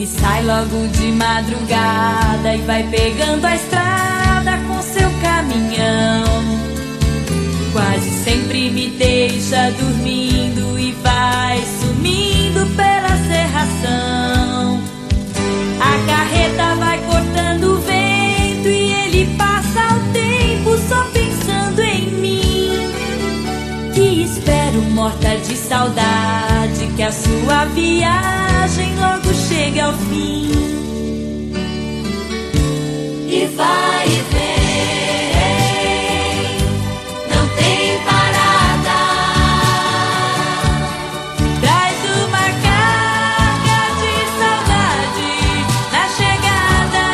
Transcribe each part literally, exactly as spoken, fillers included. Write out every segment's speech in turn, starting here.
Ele sai logo de madrugada e vai pegando a estrada com seu caminhão. Quase sempre me deixa dormindo e vai sumindo pela serração. A carreta vai cortando o vento e ele passa o tempo só pensando em mim, que espero morta de saudade que a sua viagem logo chegue ao fim. E vai e vem, não tem parada. Traz uma carga de saudade na chegada.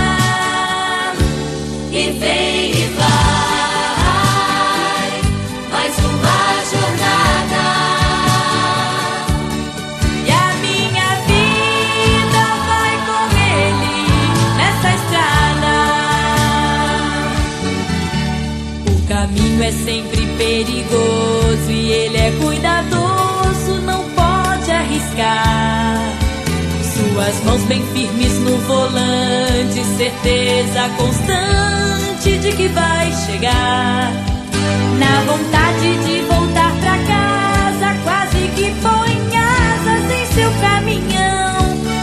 E vem e vai, mais uma jornada. E a minha vida vai com ele nessa estrada. O caminho é sempre perigoso e ele é cuidadoso, não pode arriscar. Suas mãos bem firmes no volante, certeza constante de que vai chegar. Na vontade de voltar pra casa, quase que põe asas em seu caminhão.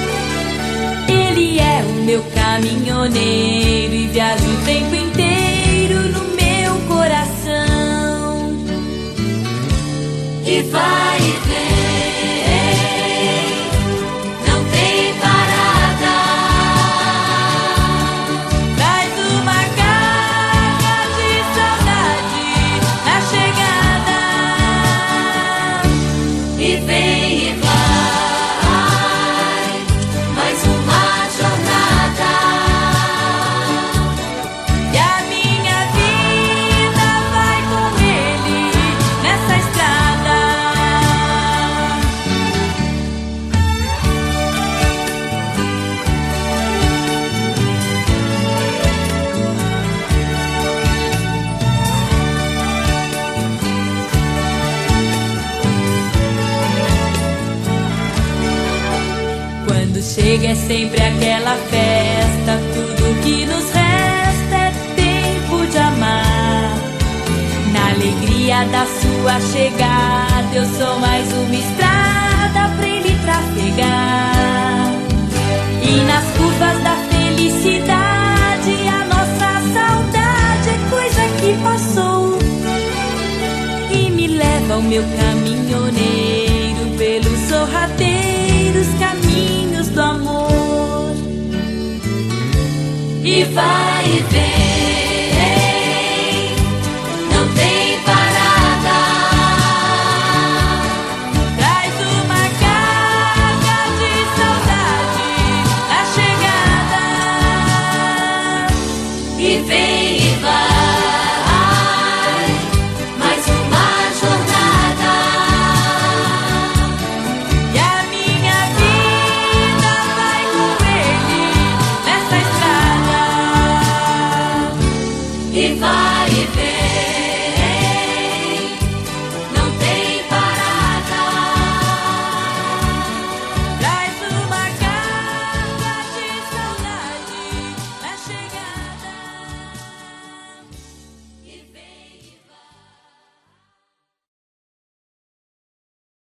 Ele é o meu caminhoneiro e viaja o tempo inteiro no meu coração. E vai e vem, não tem parada. Traz uma carga de saudade na chegada. E vem e vai, mais uma jornada. E a minha vida vai com ele nessa estrada. Quando chega é sempre aquela festa, tudo que nos resta é tempo de amar. Na alegria da sua chegada, eu sou mais uma estrada pra ele trafegar. E nas curvas da felicidade, a nossa saudade é coisa que passou e me leva ao meu caminhoneiro pelos sorrateiros caminhos do amor. E vai e vem,